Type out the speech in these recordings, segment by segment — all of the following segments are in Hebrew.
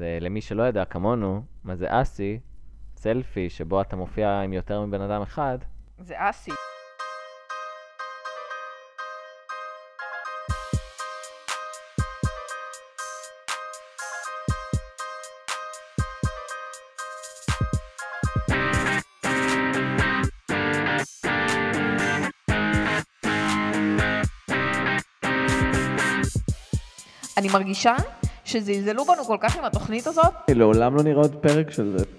אז למי שלא ידע כמונו, מה זה אסי, סלפי שבו אתה מופיע עם יותר מבן אדם אחד. זה אסי. אני מרגישה שזלזלו בנו כל כך עם התוכנית הזאת. לעולם לא נראה עוד פרק של זה.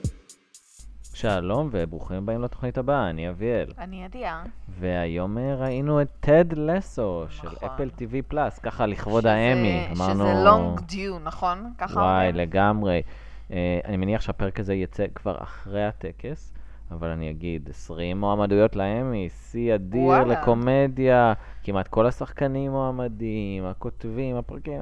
שלום וברוכים הבאים לתוכנית הבאה, אני אביאל. אני עדיה. והיום ראינו את טד לסו של אפל TV פלאס, ככה לכבוד האמי. שזה long due, נכון? ככה וואי, לגמרי. אני מניח שהפרק הזה יצא כבר אחרי הטקס, אבל אני אגיד, 20 מועמדויות לאמי, שיא אדיר לקומדיה, כמעט כל השחקנים מועמדים, הכותבים, הפרקים,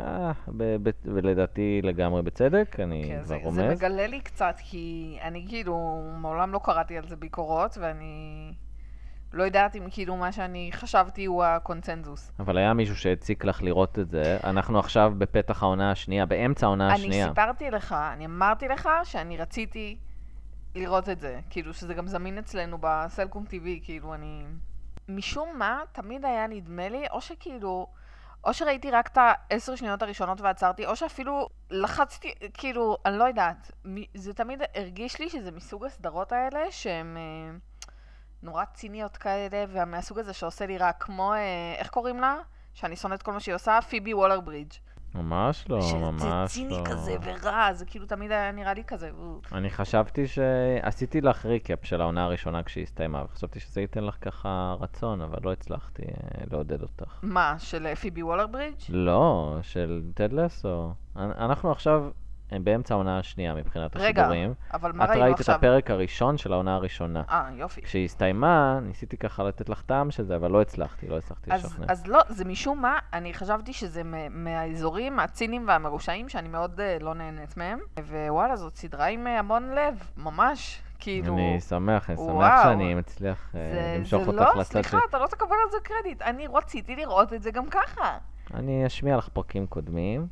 ולדעתי לגמרי בצדק, אני כבר רומז. זה מגלה לי קצת, כי אני כאילו, מעולם לא קראתי על זה ביקורות, ואני לא יודעת אם כאילו מה שאני חשבתי הוא הקונצנזוס. אבל היה מישהו שהציק לך לראות את זה, אנחנו עכשיו בפתח העונה השנייה, באמצע העונה השנייה. אני סיפרתי לך, אני אמרתי לך שאני רציתי לראות את זה, כאילו שזה גם זמין אצלנו בסלקום TV, כאילו אני... משום מה, תמיד היה נדמה לי, או שכאילו, או שראיתי רק את 10 שניות הראשונות ועצרתי, או שאפילו לחצתי, כאילו, אני לא יודעת, זה תמיד הרגיש לי שזה מסוג הסדרות האלה, שהן נורא ציניות כאלה, והמהסוג הזה שעושה לי רק כמו, איך קוראים לה? שאני שונאת כל מה שהיא עושה, פיבי וולר ברידג'. ממש לא, ממש לא. שזה ציני כזה ורע, זה כאילו תמיד היה נראה לי כזה. אני חשבתי שעשיתי לך ריקאפ של העונה הראשונה כשהיא הסתיימה, וחשבתי שזה ייתן לך ככה רצון, אבל לא הצלחתי לעודד אותך. מה, של פיבי וולר ברידג'? לא, של טד לסו. אנחנו עכשיו באמצע העונה השנייה מבחינת השידורים. רגע, אבל מה ראינו עכשיו? את ראית עכשיו? את הפרק הראשון של העונה הראשונה. יופי. כשהיא הסתיימה, ניסיתי ככה לתת לך טעם של זה, אבל לא הצלחתי לשכנע. אז לא, זה משום מה, אני חשבתי שזה מהאזורים הציניים והמרושעים, שאני מאוד לא נהנית מהם, ווואלה, זאת סדרה עם המון לב, ממש, כאילו... אני שמח שאני מצליח למשוך אותך לצד. לא, סליחה, אתה לא תקבל על זה קרדיט, אני רציתי לראות את זה גם ככה. אני אשמיע לך פרקים קודמים.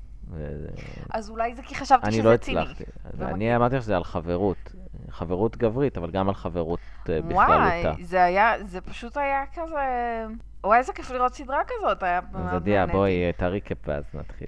אז אולי זה כי חשבתי שזה ציני. אני לא הצלחתי. אני אמרתי שזה על חברות גברית, אבל גם על חברות בכללותה. וואי, זה פשוט היה כזה... וואי, איזה כיף לראות סדרה כזאת. אז עדיה, בואי, תריקאפ ואז נתחיל.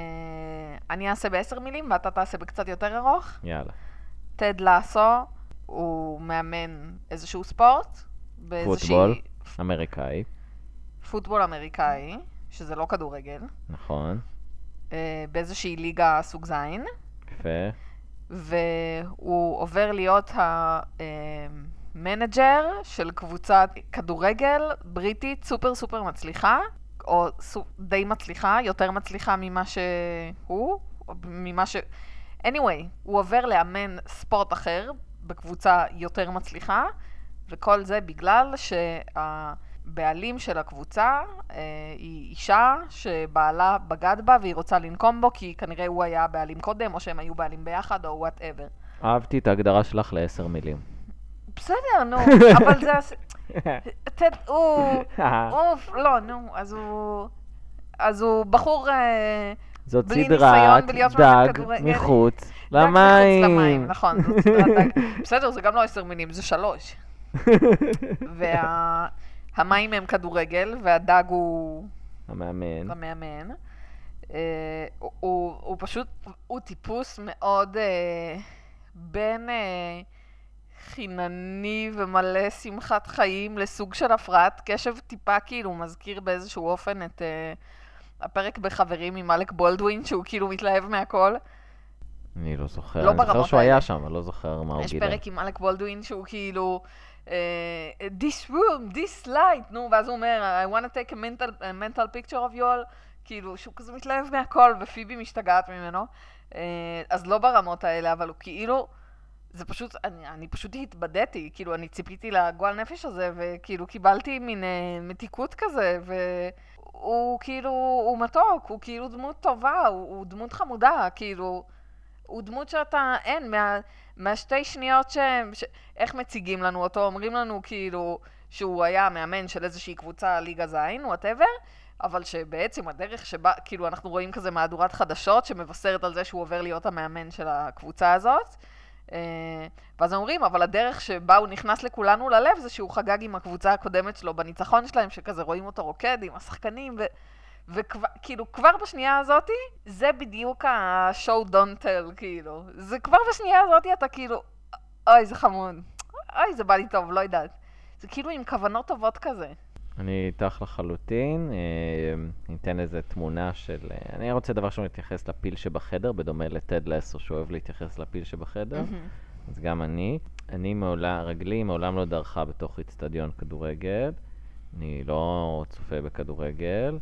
אני אעשה ב10 מילים ואתה תעשה בקצת יותר ארוך. יאללה. טד לסו הוא מאמן איזשהו ספורט. פוטבול אמריקאי. פוטבול אמריקאי, שזה לא כדורגל. נכון. באיזושהי ליגה סוג זין. יפה. והוא עובר להיות המנג'ר של קבוצת כדורגל בריטית סופר סופר מצליחה, או די מצליחה, יותר מצליחה ממה שהוא, anyway, הוא עובר לאמן ספורט אחר בקבוצה יותר מצליחה, וכל זה בגלל הבעלים של הקבוצה היא אישה שבעלה בגד בה והיא רוצה לנקום בו, כי כנראה הוא היה בעלים קודם, או שהם היו בעלים ביחד, או whatever. אהבתי את ההגדרה שלך ל10 מילים. בסדר, נו, אבל זה... לא, נו, אז הוא בחור זאת בלי סדרת ניסיון בלהיות דג מחוץ למים. דג מחוץ למים, נכון, זאת סדרת דג. בסדר, זה גם לא 10 מילים, זה 3. והמים הם כדורגל, והדג הוא... המאמן. הוא פשוט, הוא טיפוס מאוד בין חינני ומלא שמחת חיים לסוג של הפרעת קשב טיפה, כאילו מזכיר באיזשהו אופן את הפרק בחברים עם אלק בולדווין, שהוא כאילו מתלהב מהכל. אני לא זוכר, אני זוכר שהוא היה שם, אבל לא זוכר מה הוא גילה. יש פרק עם אלק בולדווין שהוא כאילו this room, this light, נו, ואז הוא אומר I want to take a mental picture of you all, כאילו שהוא כזה מתלהב מהכל, ופיבי משתגעת ממנו. אז לא ברמות האלה, אבל הוא כאילו, זה פשוט, אני פשוט התבדתי, כאילו אני ציפיתי לגועל נפש הזה, וכאילו קיבלתי מין מתיקות כזה, והוא כאילו, הוא מתוק, הוא כאילו דמות טובה, הוא דמות חמודה, כאילו, הוא דמות שאתה, אין, מהשתי שניות איך מציגים לנו אותו, אומרים לנו כאילו שהוא היה מאמן של איזושהי קבוצה ליגה זין, whatever, אבל שבעצם הדרך שבה, כאילו אנחנו רואים כזה מהדורת חדשות שמבשרת על זה שהוא עובר להיות המאמן של הקבוצה הזאת, ואז אומרים, אבל הדרך שבה הוא נכנס לכולנו ללב זה שהוא חגג עם הקבוצה הקודמת שלו בניצחון שלהם, שכזה רואים אותו רוקד עם השחקנים, וכאילו כבר בשנייה הזאת, זה בדיוק ה-show don't tell, כאילו. זה כבר בשנייה הזאת אתה כאילו, אוי זה חמוד, אוי זה בא לי טוב, לא יודעת. זה כאילו עם כוונות טובות כזה. אני איתך לחלוטין, ניתן איזה תמונה של... אני רוצה דבר שהוא מתייחס לפיל שבחדר, בדומה לטד לסו שאוהב להתייחס לפיל שבחדר. אז גם אני רגלי מעולם לא דרכה בתוך אצטדיון כדורגל. אני לא צופה בכדורגל,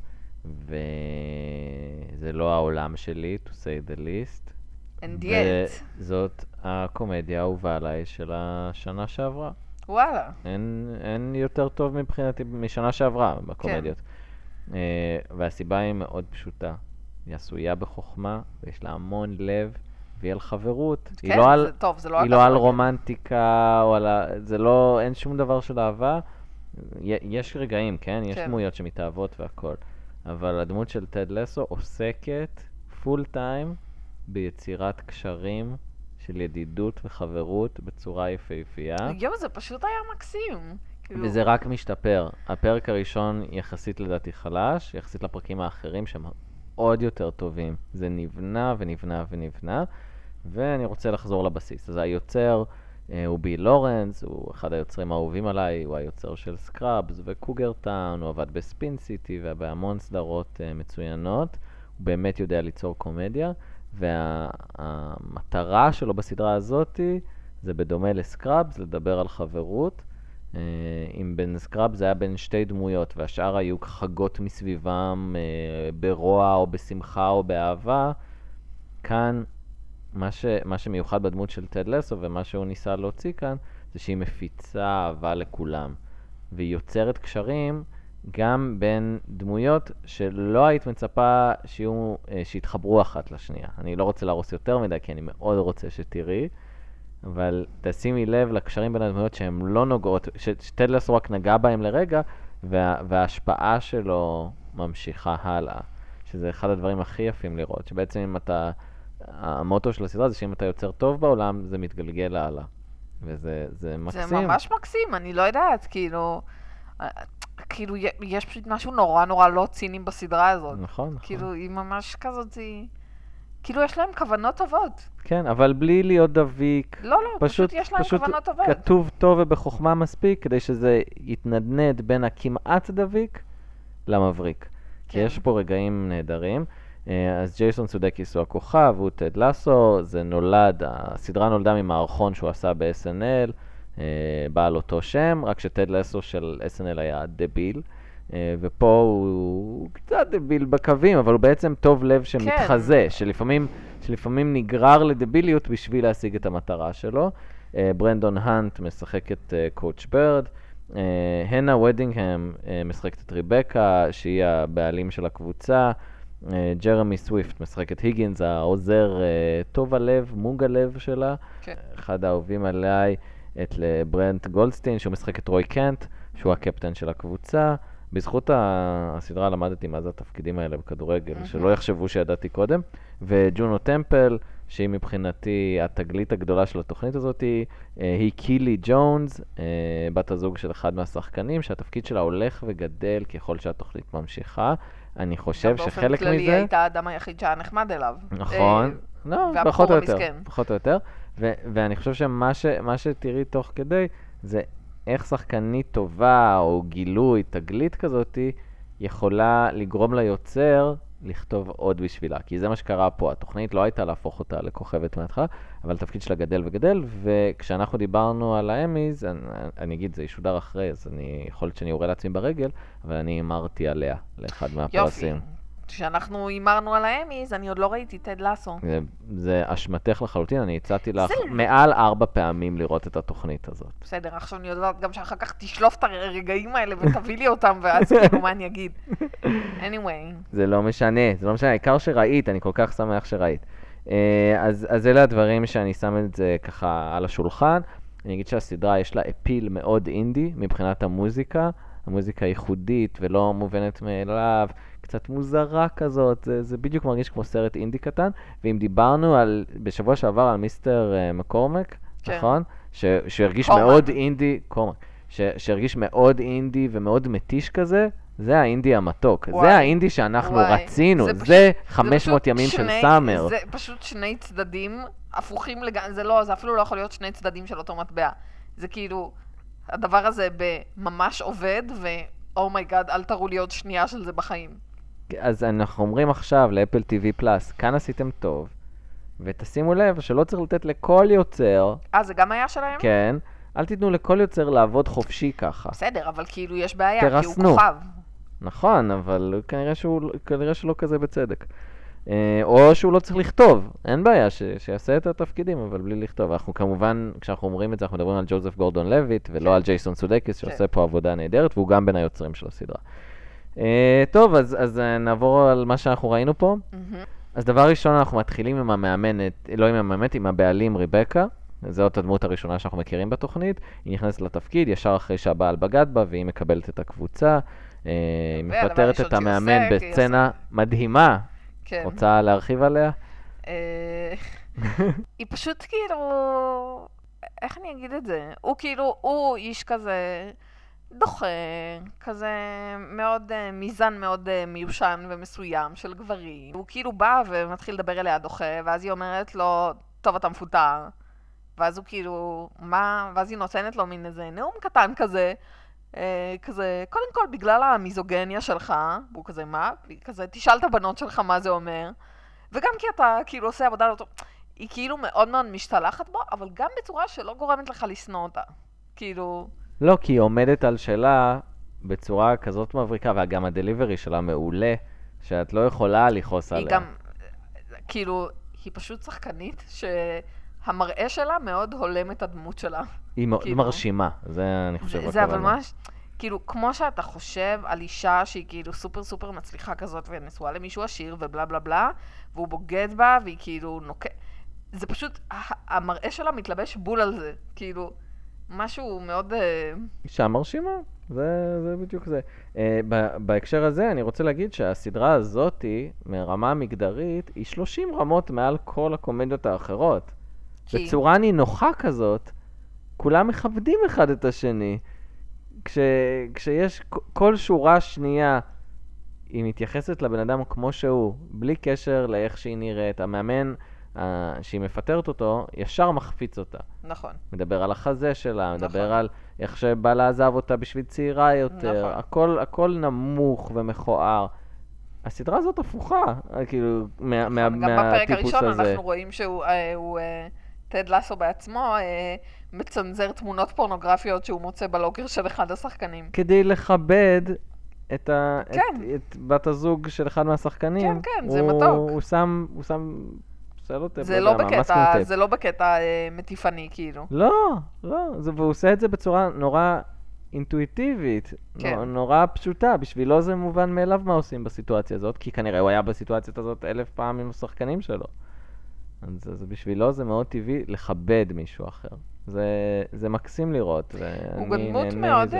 וזה לא העולם שלי, to say the least. And yet. וזאת הקומדיה האהובה עליי של השנה שעברה. וואלה. אין יותר טוב מבחינתי משנה שעברה בקומדיות. כן. והסיבה היא מאוד פשוטה. היא עשויה בחוכמה, ויש לה המון לב, והיא על חברות. כן, זה טוב, זה לא היא לא על רומנטיקה, או על זה לא, אין שום דבר של אהבה. יש רגעים, כן? יש דמויות שמתאהבות והכל. אבל הדמות של טד לסו עוסקת פול טיים ביצירת קשרים של ידידות וחברות בצורה יפהפייה. זה פשוט היה מקסים. וזה רק משתפר. הפרק הראשון יחסית לדעתי חלש, יחסית לפרקים האחרים שהם עוד יותר טובים. זה נבנה ונבנה ונבנה, ואני רוצה לחזור לבסיס. אז היוצר הוא ביל לורנס, הוא אחד היוצרים האהובים עליי, הוא היוצר של סקראבס וקוגר טאון, הוא עבד בספין סיטי ובהמון סדרות מצוינות. הוא באמת יודע ליצור קומדיה. והמטרה שלו בסדרה הזאת זה בדומה לסקראבס, לדבר על חברות. אם בין סקראבס זה היה בין שתי דמויות, והשאר היו חגות מסביבם ברוע או בשמחה או באהבה. כאן, מה שמיוחד בדמות של טד לסו ומה שהוא ניסה להוציא כאן, זה שהיא מפיצה אהבה לכולם. והיא יוצרת קשרים גם בין דמויות שלא היית מצפה שיתחברו אחת לשנייה. אני לא רוצה להרוס יותר מדי, כי אני מאוד רוצה שתראי, אבל תשימי לב לקשרים בין הדמויות שהן לא נוגעות, שטד לסו רק נגע בהם לרגע, וההשפעה שלו ממשיכה הלאה. שזה אחד הדברים הכי יפים לראות, שבעצם אם המוטו של הסדרה זה שאם אתה יוצר טוב בעולם, זה מתגלגל הלאה. וזה מקסים. זה ממש מקסים, אני לא יודעת, כאילו, יש פשוט משהו נורא נורא לא ציני בסדרה הזאת. נכון. כאילו, היא ממש כזאת, כאילו, יש להם כוונות טובות. כן, אבל בלי להיות דביק. לא, פשוט יש להם כוונות טובות. פשוט כתוב טוב ובחוכמה מספיק, כדי שזה יתנדנד בין הכמעט דביק למבריק. כי יש פה רגעים נהדרים. אז ג'ייסון סודקיס הוא הכוכב, הוא טד לסו, הסדרה נולדה ממערכון שהוא עשה ב-SNL, בעל אותו שם, רק שטד לסו של SNL היה דביל, ופה הוא קצת דביל בקווים, אבל הוא בעצם טוב לב שמתחזה, שלפעמים נגרר לדביליות בשביל להשיג את המטרה שלו. ברנדון הנט משחק את קואץ' ברד, הנה ודינגהם משחקת את ריבקה, שהיא הבעלים של הקבוצה, ג'רמי סוויפט משחק את היגינס, העוזר טוב הלב, מוג הלב שלה, אחד האהובים עליי, את לברנט גולדסטיין, שהוא משחק את רוי קנט, שהוא הקפטן של הקבוצה. בזכות הסדרה למדתי מה זה התפקידים האלה בכדורגל, שלא יחשבו שידעתי קודם. וג'ונו טמפל, שהיא מבחינתי התגלית הגדולה של התוכנית הזאת, היא קילי ג'ונס, בת הזוג של אחד מהשחקנים, שהתפקיד שלה הולך וגדל ככל שהתוכנית ממשיכה. אני חושב שחלק מזה... באופן כללי הייתה האדם היחיד שהיה נחמד אליו. נכון. לא, פחות או יותר. ואני חושב שמה שתראי תוך כדי, זה איך שחקנית טובה או גילוי, תגלית כזאת, יכולה לגרום ליוצר לכתוב עוד בשבילה. כי זה מה שקרה פה. התוכנית לא הייתה להפוך אותה לכוכבת מההתחלה, אבל התפקיד שלה גדל וגדל, וכשאנחנו דיברנו על האמיז, אני אגיד, זה ישודר אחרי, אז יכול להיות שאני אורה לעצמי ברגל, אבל אני אמרתי עליה לאחד מהפרסים. יופי. כשאנחנו אימרנו על האמיז, אני עוד לא ראיתי טד לסו. זה אשמתך לחלוטין, אני הצעתי לך מעל 4 פעמים לראות את התוכנית הזאת. בסדר, עכשיו אני יודעת גם שאחר כך תשלוף את הרגעים האלה ותביא לי אותם, ואז כאילו מה אני אגיד. anyway. זה לא משנה, העיקר שראית, אני כל כך שמח שראית. אז אלה הדברים שאני שם את זה ככה על השולחן. אני אגיד שהסדרה יש לה אפיל מאוד אינדי מבחינת המוזיקה. המוזיקה ייחודית ולא מובנת מאליו, קצת מוזרה כזאת, זה בדיוק מרגיש כמו סרט אינדי קטן, ואם דיברנו בשבוע שעבר על מיסטר מקורמק, כן. נכון? שהרגיש מאוד אינדי, קורמק, שהרגיש מאוד אינדי ומאוד מתיש כזה, זה האינדי המתוק, זה האינדי שאנחנו רצינו, זה 500 ימים של סאמר. זה פשוט שני צדדים הפוכים לגמרי, זה אפילו לא יכול להיות שני צדדים של אותו מטבע. זה כאילו, הדבר הזה ממש עובד, ואומייגאד, אל תראו לי עוד שנייה של זה בחיים. אז אנחנו אומרים עכשיו לאפל TV פלאס, כאן עשיתם טוב, ותשימו לב שלא צריך לתת לכל יוצר... זה גם היה שלהם? כן, אל תיתנו לכל יוצר לעבוד חופשי ככה. בסדר, אבל כאילו יש בעיה, תרסנו. כי הוא כוכב. נכון, אבל כנראה שלא כזה בצדק. או שהוא לא צריך לכתוב, אין בעיה שיעשה את התפקידים, אבל בלי לכתוב. אנחנו כמובן, כשאנחנו אומרים את זה, אנחנו מדברים על ג'וזף גורדון לויט, ולא על ג'ייסון סודקיס, שעושה פה עבודה נהדרת, והוא גם בין היוצרים של הסדרה. טוב, אז נעבור על מה שאנחנו ראינו פה. אז דבר ראשון, אנחנו מתחילים עם המאמנת, לא עם המאמנת, עם הבעלים ריבקה. זאת הדמות הראשונה שאנחנו מכירים בתוכנית. היא נכנסת לתפקיד, ישר אחרי שהבעל בגד בה, והיא מקבלת את הקבוצה. היא מפטרת את המאמן בסצנה מדהימה. רוצה להרחיב עליה? היא פשוט כאילו... איך אני אגיד את זה? הוא כאילו, הוא איש כזה דוחה, כזה מאוד מיזן מאוד מיושן ומסוים של גברים. הוא כאילו בא ומתחיל לדבר אליה דוחה, ואז היא אומרת לו, טוב, אתה מפוטר. ואז הוא כאילו, מה? ואז היא נותנת לו מין איזה נאום קטן כזה, כזה, קודם כל בגלל המיזוגניה שלך, והוא כזה, מה? כזה, תשאל את הבנות שלך מה זה אומר, וגם כי אתה כאילו עושה עבודה לא טוב, היא כאילו מאוד מאוד משתלחת בו, אבל גם בצורה שלא גורמת לך לשנוא אותה. כאילו... לא, כי היא עומדת על שלה בצורה כזאת מבריקה, וגם הדליברי שלה מעולה, שאת לא יכולה לכעוס עליה. היא גם, כאילו, היא פשוט שחקנית שהמראה שלה מאוד הולם את הדמות שלה. היא מאוד מרשימה, זה אני חושב. זה אבל ממש, כאילו, כמו שאתה חושב על אישה שהיא כאילו סופר סופר מצליחה כזאת, ונשואה למישהו עשיר ובלה בלה בלה, והוא בוגד בה, והיא כאילו זה פשוט, המראה שלה מתלבש בול על זה, כאילו, משהו מאוד... אישה מרשימה, זה בדיוק זה. בהקשר הזה אני רוצה להגיד שהסדרה הזאת, מרמה מגדרית, היא 30 רמות מעל כל הקומדיות האחרות. בצורה נינוחה כזאת, כולם מכבדים אחד את השני. כשיש כל שורה שנייה, היא מתייחסת לבן אדם כמו שהוא, בלי קשר לאיך שהיא נראית. המאמן שהיא מפטרת אותו, ישר מחפיץ אותה. נכון. מדבר על החזה שלה, מדבר על איך שבעלה עזב אותה בשביל צעירה יותר. הכל נמוך ומכוער. הסדרה הזאת הפוכה, כאילו, מהטיפוס הזה. גם בפרק הראשון אנחנו רואים שהוא טד לסו בעצמו מצנזר תמונות פורנוגרפיות שהוא מוצא בלוקר של אחד השחקנים. כדי לכבד את בת הזוג של אחד מהשחקנים. כן, כן, זה מתוק. הוא שם זה לא בקטע מטיפני, כאילו. לא, והוא עושה את זה בצורה נורא אינטואיטיבית, נורא פשוטה. בשבילו זה מובן מאליו מה עושים בסיטואציה הזאת, כי כנראה הוא היה בסיטואציה הזאת 1000 פעם עם השחקנים שלו. אז בשבילו זה מאוד טבעי לכבד מישהו אחר. זה מקסים לראות. הוא גם דמות מאוד...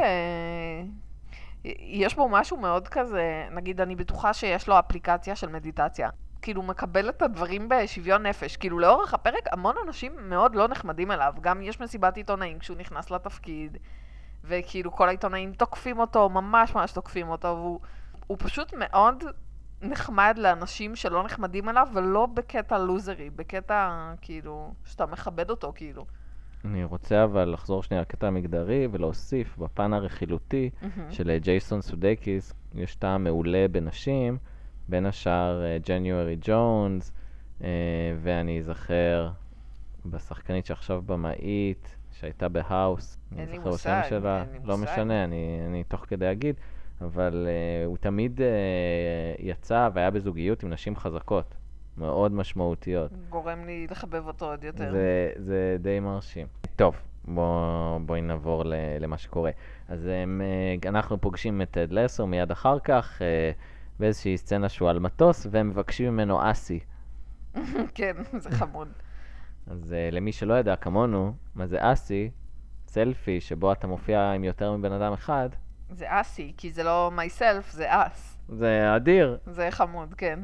יש בו משהו מאוד כזה, נגיד, אני בטוחה שיש לו אפליקציה של מדיטציה. כאילו, מקבל את הדברים בשוויון נפש. כאילו, לאורך הפרק, המון אנשים מאוד לא נחמדים אליו. גם יש מסיבת עיתונאים כשהוא נכנס לתפקיד, וכאילו, כל העיתונאים תוקפים אותו, ממש ממש תוקפים אותו, והוא פשוט מאוד נחמד לאנשים שלא נחמדים אליו, ולא בקטע לוזרי, בקטע, כאילו, שאתה מכבד אותו, כאילו. אני רוצה אבל לחזור שנייה לקטע המגדרי ולהוסיף בפן הרכילותי של ג'ייסון סודקיס, יש טעם מעולה בנשים, בין השאר ג'ניוארי ג'ונס, ואני אזכר בשחקנית שעכשיו במאית, שהייתה בהאוס. אין לי מושג. לא משנה, אני תוך כדי אגיד, אבל הוא תמיד יצא והיה בזוגיות עם נשים חזקות. מאוד משמעותיות. גורם לי לחבב אותו עוד יותר. זה די מרשים. טוב, בואי נעבור למה שקורה. אז אנחנו פוגשים את טד לסו מיד אחר כך, באיזושהי סצנה שהוא על מטוס, והם מבקשים ממנו אסי. כן, זה חמוד. אז למי שלא ידע כמונו, מה זה אסי? סלפי שבו אתה מופיע עם יותר מבן אדם אחד, זה אסי, כי זה לא myself, זה אס. זה אדיר. זה חמוד, כן.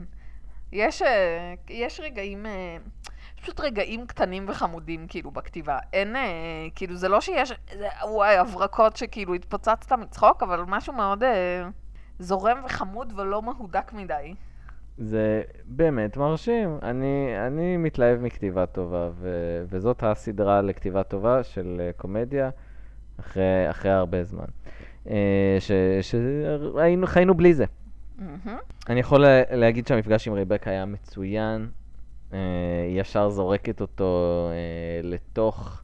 יש רגעים, פשוט רגעים קטנים וחמודים כאילו בכתיבה. אין, כאילו זה לא שיש, וואי, הברקות שכאילו התפוצצת מצחוק, אבל משהו מאוד זורם וחמוד ולא מהודק מדי. זה באמת מרשים. אני מתלהב מכתיבה טובה, וזאת הסדרה לכתיבה טובה של קומדיה אחרי הרבה זמן. חיינו בלי זה. אני יכול להגיד שהמפגש עם ריבקה היה מצוין. ישר זורקת אותו לתוך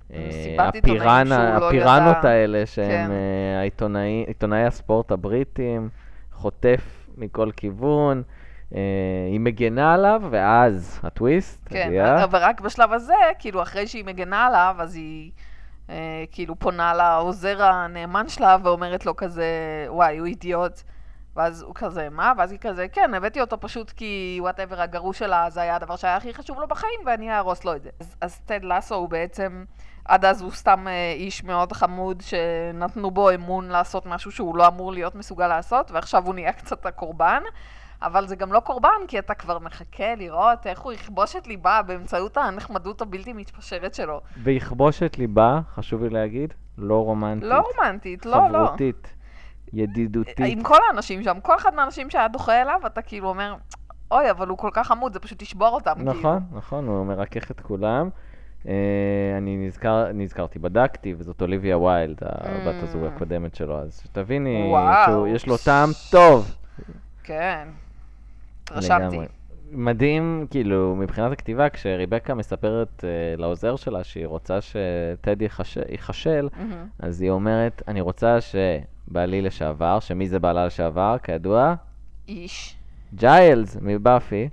הפיראנות האלה שהם עיתונאי הספורט הבריטים, חוטף מכל כיוון. היא מגנה עליו, ואז הטוויסט. כן, אבל רק בשלב הזה, כאילו אחרי שהיא מגנה עליו, אז היא כאילו פונה לעוזר הנאמן שלה ואומרת לו כזה, וואי, הוא אידיוט. ואז הוא כזה, מה? ואז היא כזה, כן, הבאתי אותו פשוט כי whatever, הגרוש שלה, זה היה הדבר שהיה הכי חשוב לו בחיים, ואני אהרוס לו את זה. אז טד לסו הוא בעצם, עד אז הוא סתם איש מאוד חמוד, שנתנו בו אמון לעשות משהו שהוא לא אמור להיות מסוגל לעשות, ועכשיו הוא נהיה קצת הקורבן, אבל זה גם לא קורבן, כי אתה כבר מחכה לראות איך הוא יכבוש את ליבה באמצעות הנחמדות הבלתי מתפשרת שלו. ויכבוש את ליבה, חשוב לי להגיד, לא רומנטית. לא רומנטית, לא, לא. חברותית. ידידותית. עם כל האנשים שם, כל אחד מהאנשים שהיה דוחה אליו, אתה כאילו אומר, אוי, אבל הוא כל כך חמוד, זה פשוט תשבור אותם. נכון, כאילו. נכון, הוא מרכך את כולם. אני נזכרתי, בדקתי, וזאת אוליביה ויילד, הבת הזוג הקודמת שלו, אז שתביני שיש לו טעם טוב. כן, רשמתי. מדהים, כאילו, מבחינת הכתיבה, כשריבקה מספרת לעוזר שלה שהיא רוצה שטד יחשל, אז היא אומרת, אני רוצה שבעלי לשעבר, שמי זה בעלה לשעבר, כידוע? איש. ג'יילס מבאפי.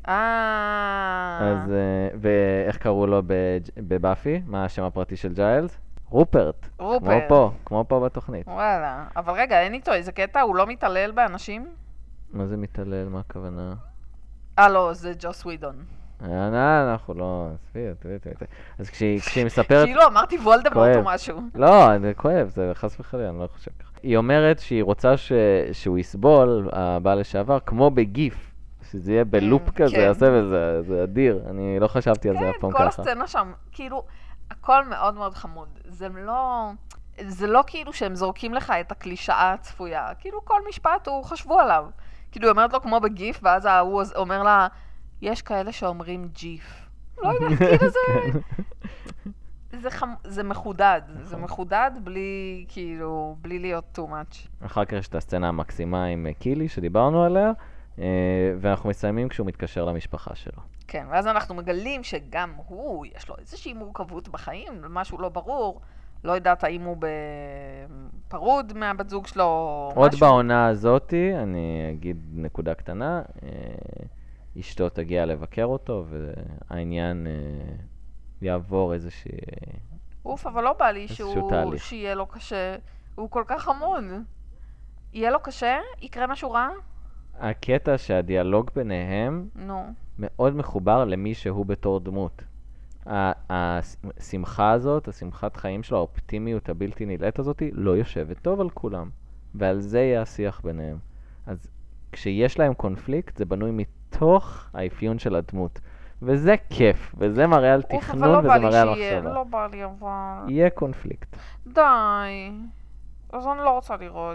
אז, ואיך קראו לו בבאפי? מה השם הפרטי של ג'יילס? רופרט. כמו פה בתוכנית. וואלה. אבל רגע, אין איתו איזה קטע, הוא לא מתעלל באנשים? מה זה מתעלל? מה הכוונה? לא, זה ג'וס ווידון. אנחנו לא... אז כשהיא מספרת... כאילו אמרתי וולדמורט או משהו. לא, זה כואב, זה חס וחלילה, אני לא חושב ככה. היא אומרת שהיא רוצה שהוא יסבול, הבעל לשעבר, כמו בגיף. שזה יהיה בלופ כזה, יעשה וזה, זה אדיר. אני לא חשבתי על זה הפעם ככה. כן, כל הסצנה שם, כאילו, הכל מאוד מאוד חמוד. זה לא כאילו שהם זורקים לך את הקלישאה הצפויה. כאילו כל משפט הוא חשבו עליו. כאילו היא אומרת לו כמו בגיף, ואז הוא אומר לה, יש כאלה שאומרים ג'יף. לא יודעת, כאילו זה מחודד. זה מחודד בלי, כאילו, בלי להיות too much. אחר כך יש את הסצנה המקסימה עם קילי שדיברנו עליה, ואנחנו מסיימים כשהוא מתקשר למשפחה שלו. כן, ואז אנחנו מגלים שגם הוא, יש לו איזושהי מורכבות בחיים, משהו לא ברור. לא יודעת האם הוא פרוד מהבת זוג שלו או עוד משהו. עוד בעונה הזאת, אני אגיד נקודה קטנה, אשתו תגיע לבקר אותו, והעניין יעבור איזושהי... אבל לא בא לי שיהיה לו קשה. הוא כל כך חמוד. יהיה לו קשה? יקרה משהו רע? הקטע שהדיאלוג ביניהם מאוד מחובר למי שהוא בתור דמות. השמחה הזאת, השמחת חיים שלו, האופטימיות הבלתי נלאת הזאת, לא יושבת טוב על כולם. ועל זה יהיה השיח ביניהם. אז כשיש להם קונפליקט, זה בנוי מתוך האפיון של הדמות. וזה כיף, וזה מראה על תכנון, וזה מראה על מחשבה. לא בא לי, אבל... יהיה קונפליקט. די. אז אני לא רוצה לראות.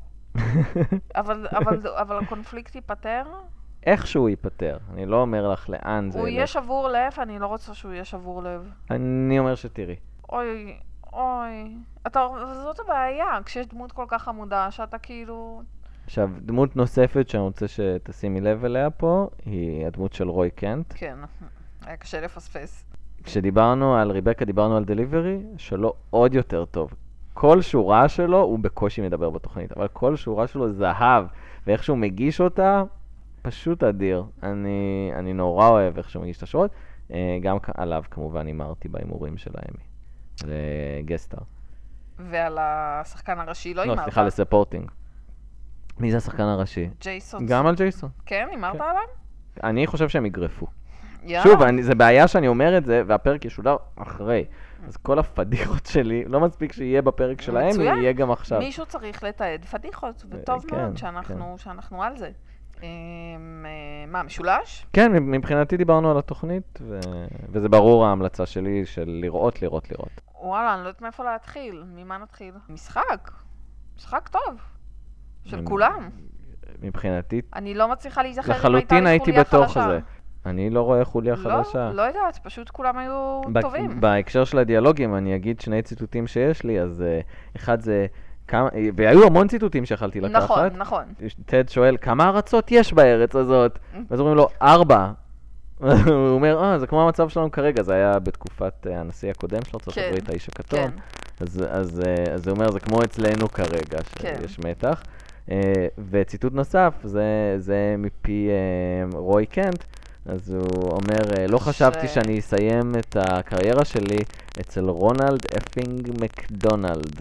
אבל הקונפליקט ייפטר? איכשהו ייפטר. אני לא אומר לך לאן זה... הוא יהיה שבור לב, אני לא רוצה שהוא יהיה שבור לב. אני אומר שתראי. אוי. זאת הבעיה, כשיש דמות כל כך עמודה, שאתה כאילו... עכשיו, דמות נוספת שאני רוצה שתשימי לב אליה פה, היא הדמות של רוי קנט. כן, היה קשה לפספס. כשדיברנו על ריבקה, דיברנו על דליברי, שלו עוד יותר טוב. כל שורה שלו, הוא בקושי מדבר בתוכנית, אבל כל שורה שלו זהב, ואיך שהוא מגיש אותה, פשוט אדיר. אני נורא אוהב איך שהוא מגיש את השורות. גם עליו כמובן הימרתי בהימורים של האמי. לגסטר. ועל השחקן הראשי לא הימרת? לא, סליחה, לספורטינג. מי זה השחקן הראשי? ג'ייסון. גם על ג'ייסון. כן, הימרת עליו? אני חושב שהם יגרפו. שוב, זה בעיה שאני אומר את זה, והפרק ישודר אחרי. אז כל הפדיחות שלי, לא מספיק שיהיה בפרק שלהם, יהיה גם עכשיו. מישהו צריך לתעד פדיחות, וטוב מאוד שאנחנו על זה. מה, משולש? כן, מבחינתי דיברנו על התוכנית, וזה ברור ההמלצה שלי של לראות. וואלה, אני לא יודעת מאיפה להתחיל. ממה נתחיל? משחק טוב. של כולם. מבחינתי, אני לא מצליחה להיזכר אם לחלוטין הייתה לי הייתי חוליה בתוך זה. אני לא רואה חוליה חדשה. לא יודעת, פשוט כולם היו טובים. בהקשר של הדיאלוגים, אני אגיד שני ציטוטים שיש לי, אז אחד זה... והיו המון ציטוטים שיכלתי לקחת. נכון. טד שואל, כמה ארצות יש בארץ הזאת? ואז אומרים לו, 4. הוא אומר, זה כמו המצב שלנו כרגע, זה היה בתקופת הנשיא הקודם של ארצות הברית, האיש הכתום. אז הוא אומר, זה כמו אצלנו כרגע, שיש מתח. וציטוט נוסף, זה מפי רוי קנט, אז הוא אומר, לא חשבתי שאני אסיים את הקריירה שלי אצל רונלד אפינג מקדונלד.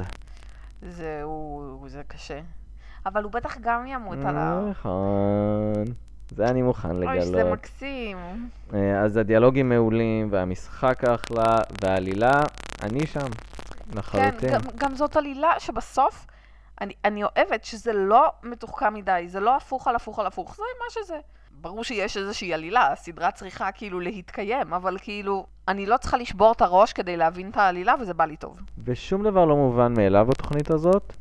זה קשה. אבל הוא בטח גם ימות עליו. נכון. זה אני מוכן לגלות. אוי, זה מקסים. אז הדיאלוגים מעולים, והמשחק אחלה, והעלילה, אני שם, לחלוטין. כן, גם זאת עלילה שבסוף, אני אוהבת שזה לא מתוחכם מדי, זה לא הפוך על הפוך על הפוך, זה מה שזה. ברור שיש איזושהי עלילה, הסדרה צריכה כאילו להתקיים, אבל כאילו, אני לא צריכה לשבור את הראש כדי להבין את העלילה, וזה בא לי טוב. ושום דבר לא מובן מאליו בתוכנית הזאת.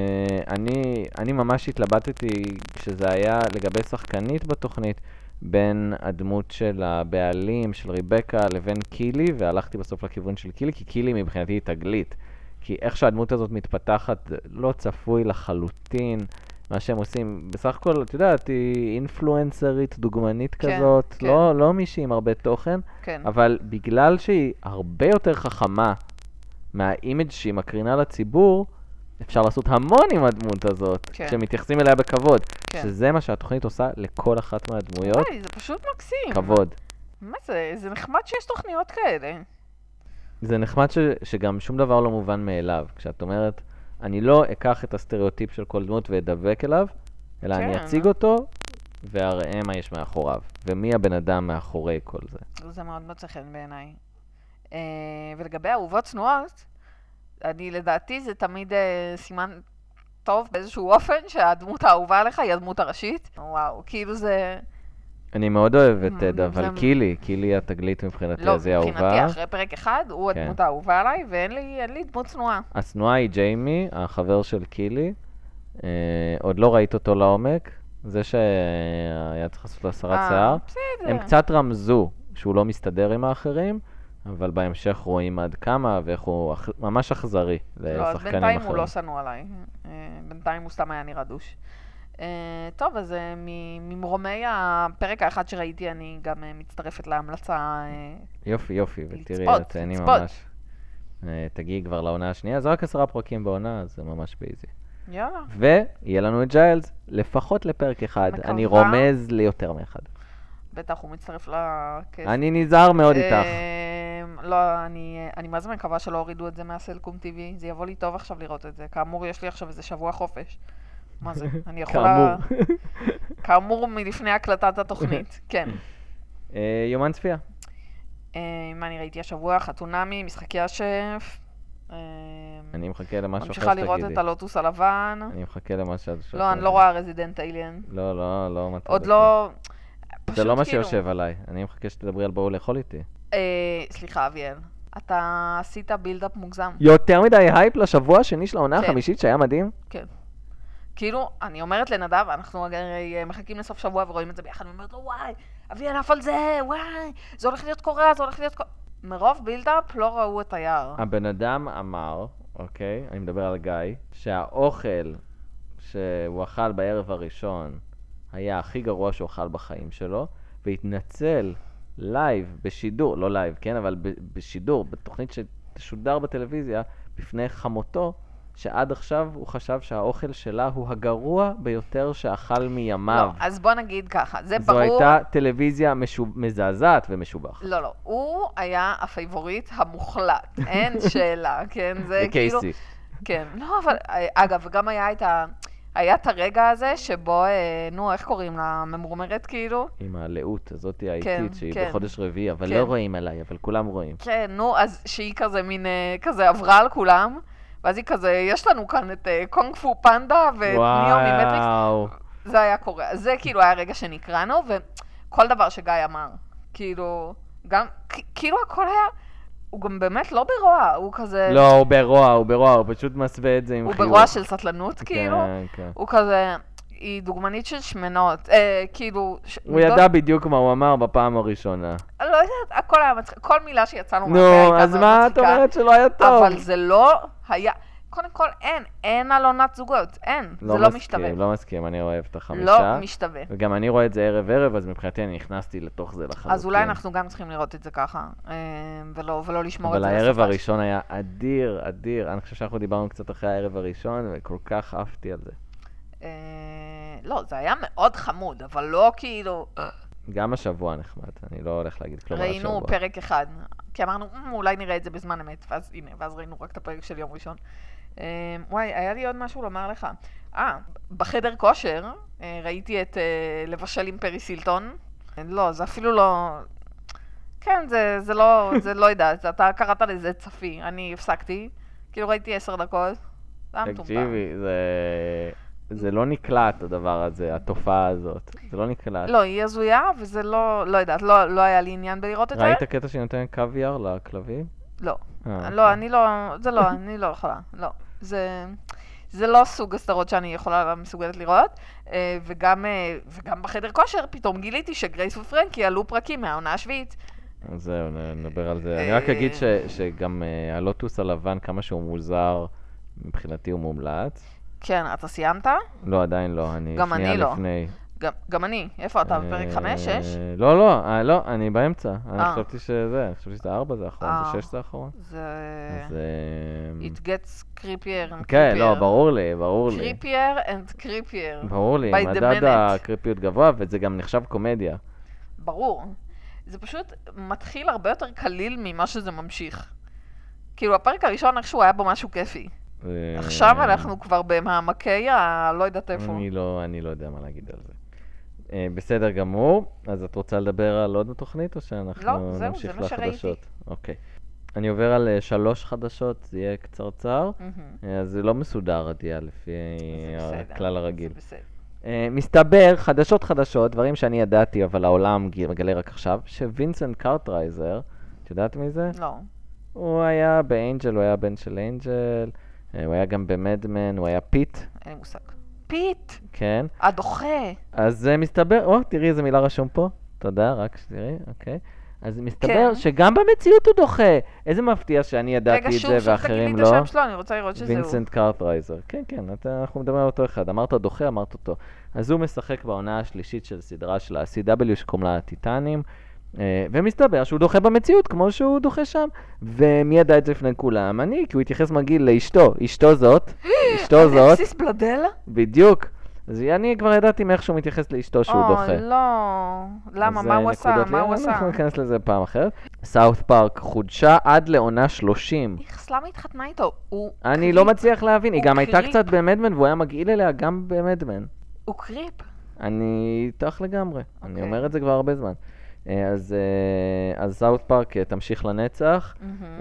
אני ממש התלבטתי כשזה היה לגבי שחקנית בתוכנית, בין הדמות של הבעלים, של ריבקה, לבין קילי, והלכתי בסוף לכיוון של קילי, כי קילי מבחינתי היא תגלית. כי איך שהדמות הזאת מתפתחת לא צפוי לחלוטין. מה שהם עושים, בסך הכל, את יודעת, היא אינפלואנסרית, דוגמנית כזאת, לא מישהי עם הרבה תוכן, אבל בגלל שהיא הרבה יותר חכמה מהאימג' שהיא מקרינה לציבור, אפשר לעשות המון עם הדמות הזאת, כשמתייחסים אליה בכבוד, שזה מה שהתוכנית עושה לכל אחת מהדמויות. זה פשוט מקסים. כבוד. מה זה? זה נחמד שיש תוכניות כאלה. זה נחמד שגם שום דבר לא מובן מאליו. כשאת אומרת, אני לא אקח את הסטריאוטיפ של כל דמות ואדבק אליו, אלא אני אציג אותו ואראה מה יש מאחוריו, ומי הבן אדם מאחורי כל זה. זה מאוד מוצא חן בעיניי. ולגבי אהובות צנועות, לדעתי זה תמיד סימן טוב באיזשהו אופן שהדמות האהובה עליך היא הדמות הראשית. וואו, כאילו זה... אני מאוד אוהב את טד, אבל קילי התגלית מבחינתי, אז היא אהובה. לא, מבחינתי אחרי פרק אחד הוא הדמות האהובה עליי, ואין לי דמות צנועה. הצנועה היא ג'יימי, החבר של קילי. עוד לא ראית אותו לעומק. זה שהיה צריך לעשות הסרת שיער. הם קצת רמזו שהוא לא מסתדר עם האחרים, אבל בהמשך רואים עד כמה, ואיך הוא ממש אכזרי לשחקנים אחרים. לא, בינתיים הוא לא שנוא עליי. בינתיים הוא סתם היה נראה דוש. טוב, אז ממרומי הפרק האחד שראיתי, אני גם מצטרפת להמלצה. יופי, ותראי, תהני ממש. תגיעי כבר לעונה השנייה, זה רק 10 פרקים בעונה, אז זה ממש בייזי. יאללה. ויהיה לנו את ג'יילס, לפחות לפרק אחד. אני רומז ליותר מאחד. בטח הוא מצטרף לקסט. אני נזהר מאוד איתך. לא, אני מה זה מקווה שלא הורידו את זה מהסלקום TV, זה יבוא לי טוב עכשיו לראות את זה. כאמור, יש לי עכשיו איזה שבוע חופש. מה זה? אני יכולה... כאמור מלפני הקלטת התוכנית, כן. יומן צפייה. מה אני ראיתי השבוע? חתונמי, משחקי השף. אני מחכה למשהו אחר שתגידי. ממשיכה לראות את הלוטוס הלבן. אני מחכה למשהו אחר. לא, אני לא רואה רזידנט אליין. לא. עוד לא... זה לא מה שיושב עליי. אני מחכה שתדברי על בואו לאכול איתי. סליחה, אביאל. אתה עשית בילדאפ מוגזם. יותר מדי הייפ לשבוע השני של העונה החמישית שהיה מדהים? כן. כאילו, אני אומרת לנדב, אנחנו מחכים לסוף שבוע ורואים את זה ביחד, אני אומרת לו, וואי, אביאל אף על זה, וואי, זה הולך להיות קורה, זה הולך להיות קורה. מרוב בילדאפ לא ראו את היער. הבן אדם אמר, אוקיי, אני מדבר על גיא, שהאוכל שהוא אכל בערב הראשון היה הכי גרוע שהוא אכל בחיים שלו, והתנצל לייב, בשידור, לא לייב, כן, אבל בשידור, בתוכנית שתשודר בטלוויזיה, בפני חמותו, שעד עכשיו הוא חשב שהאוכל שלה הוא הגרוע ביותר שאכל מימיו. לא, אז בוא נגיד ככה, זה ברור... זו הייתה טלוויזיה מזעזעת ומשובחת. לא, הוא היה הפייבוריט המוחלט, אין שאלה, כן, זה כאילו... וקייסי. כן, לא, אבל, אגב, גם היה את היה את הרגע הזה שבו, נו, איך קוראים לה? ממורמרת כאילו? עם הלאות הזאת האיטית, כן, שהיא כן. בחודש רביעי, אבל כן. לא רואים עליי, אבל כולם רואים. כן, נו, אז שהיא כזה מין, כזה עברה על כולם, ואז היא כזה, יש לנו כאן את קונג פו פנדה ואת ניאו ממטריקס. וואו. זה היה קורה. זה כאילו היה רגע שנקראנו, וכל דבר שגיא אמר, כאילו, גם, כאילו הכל היה, הוא גם באמת לא ברוע, הוא כזה... לא, הוא ברוע, הוא פשוט מסווה את זה עם הוא חיוך. ברוע של סטלנות, כאילו. כן, כן. הוא כזה, היא דוגמנית של שמנות, כאילו... הוא ידע בדיוק מה הוא אמר בפעם הראשונה. אני לא יודעת, הכל היה מצחיק, כל מילה שיצאנו מהפה נו, הייתה מאוד אז מה את מצחיקה, אומרת שלא היה טוב? אבל זה לא היה... קודם כל, אין על עונת זוגות, אין, זה לא משתווה. לא מסכים, אני אוהב את החמישה. לא משתווה. וגם אני רואה את זה ערב, אז מבחינתי אני נכנסתי לתוך זה לחלוטין. אז אולי אנחנו גם צריכים לראות את זה ככה, ולא לשמור את זה אבל לסופש. הערב הראשון היה אדיר, אדיר. אני חושב שאנחנו דיברנו קצת אחרי הערב הראשון, וכל כך אהבתי על זה. לא, זה היה מאוד חמוד, אבל לא כאילו... גם השבוע נחמד, אני לא הולך להגיד כלומר השבוע. ראינו פרק אחד, כי אמרנו, אולי נראה את זה בזמן אמת, ואז הנה, ואז ראינו רק את הפרק של יום ראשון. וואי, היה לי עוד משהו לומר לך. בחדר כושר ראיתי את לבשל עם פרי סילטון. לא, זה אפילו לא... כן, זה לא יודעת, אתה קראת לזה צפי, אני הפסקתי, כאילו ראיתי 10 דקות, זה היה מטומטם. תקשיבי, זה לא נקלט הדבר הזה, התופעה הזאת, זה לא נקלט. לא, היא הזויה, וזה לא יודעת, לא היה לי עניין בלראות את זה. ראית קטע שנותן קוויאר לכלבים? לא. לא, אני לא יכולה, לא. זה לא סוג הסדרות שאני מסוגלת לראות, וגם בחדר כושר פתאום גיליתי שגרייס ופרנקי עלו פרקים מהעונה השביעית. אז זהו, נדבר על זה. אני רק אגיד שגם הלוטוס הלבן, כמה שהוא מוזר, מבחינתי הוא מומלץ. כן, אתה סיימת? לא, עדיין לא, אני שנייה לפני. גם אני. איפה אתה? בפרק 5, 6? לא, אני באמצע. אני חשבתי שזה 4 זה האחרון, זה 6 זה האחרון. זה... It gets creepier and creepier. כן, לא, ברור לי. creepier and creepier. ברור לי, מדד הקריפיות גבוה, וזה גם נחשב קומדיה. ברור. זה פשוט מתחיל הרבה יותר קליל ממה שזה ממשיך. כאילו, הפרק הראשון איכשהו היה בו משהו כיפי. עכשיו אנחנו כבר במעמקי לא יודעת איפה. אני לא יודע מה להגיד על זה. בסדר גמור, אז את רוצה לדבר על עוד תוכנית או שאנחנו נמשיך לחדשות? אוקיי. אני עובר על 3 חדשות, זה יהיה קצרצר, אז זה לא מסודר עדיה לפי הכלל הרגיל. מסתבר, חדשות, דברים שאני ידעתי אבל העולם מגלה רק עכשיו, שווינסנט קרטרייזר, את יודעת מי זה? לא. הוא היה באנג'ל, הוא היה בן של אנג'ל, הוא היה גם במדמן, הוא היה פיט. אין לי מושג. פיט? כן. הדוחה. אז זה מסתבר, תראי איזה מילה רשום פה. תודה, רק שתראי, אוקיי. אז מסתבר שגם במציאות הוא דוחה. איזה מפתיע שאני ידעתי את זה ואחרים לא. רגע, שוב תגיד לי את השם שלו, אני רוצה לראות שזה הוא. וינסנט קרטרייזר. כן, אנחנו מדברים על אותו אחד. אמרת דוחה, אמרת אותו. אז הוא משחק בעונה השלישית של סדרה של ה-CW שקוראים לה טיטנים. ומסתבר שהוא דוחה במציאות כמו שהוא דוחה שם. ומי ידע את זה לפני כולם? אני, כי הוא התייחס מגיל לאשתו. אשתו זאת. אלכסיס בלדל? בדיוק. אז אני כבר ידעתי מאיך שהוא מתייחס לאשתו שהוא דוחה. לא. למה? מה הוא עשה? אנחנו ניכנס לזה פעם אחרת. סאות' פארק חודשה עד לעונה 30. איכס, למה התחתנה איתו? אני לא מצליח להבין. היא גם הייתה קצת במדמן והוא היה מגעיל אליה גם במדמן. הוא קריפ. אני איתך לגמרי. אני אומר את זה כבר הרבה זמן. אז סאות' פארק תמשיך לנצח.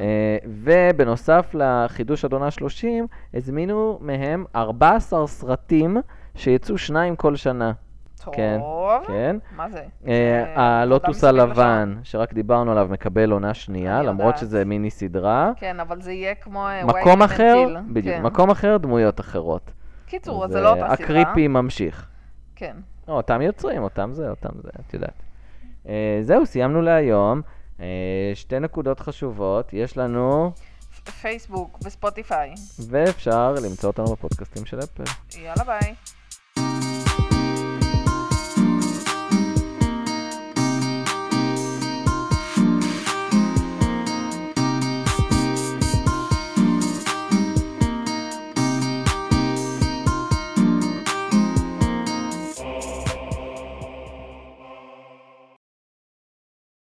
ובנוסף לחידוש עד עונה 30, הזמינו מהם 14 סרטים שיצאו 2 כל שנה. טוב. כן. מה זה? הלוטוס הלבן, שרק דיברנו עליו, מקבל עונה שנייה, למרות שזה מיני סדרה. כן, אבל זה יהיה כמו... מקום אחר, בדיוק, מקום אחר, דמויות אחרות. קיצור, אז זה לא אותה סדרה. הקריפי ממשיך. כן. אותם יוצרים, אותם זה, את יודעת. זהו, סיימנו להיום. 2 נקודות חשובות, יש לנו... פייסבוק וספוטיפיי. ואפשר למצוא אותנו בפודקאסטים של אפל. יאללה ביי.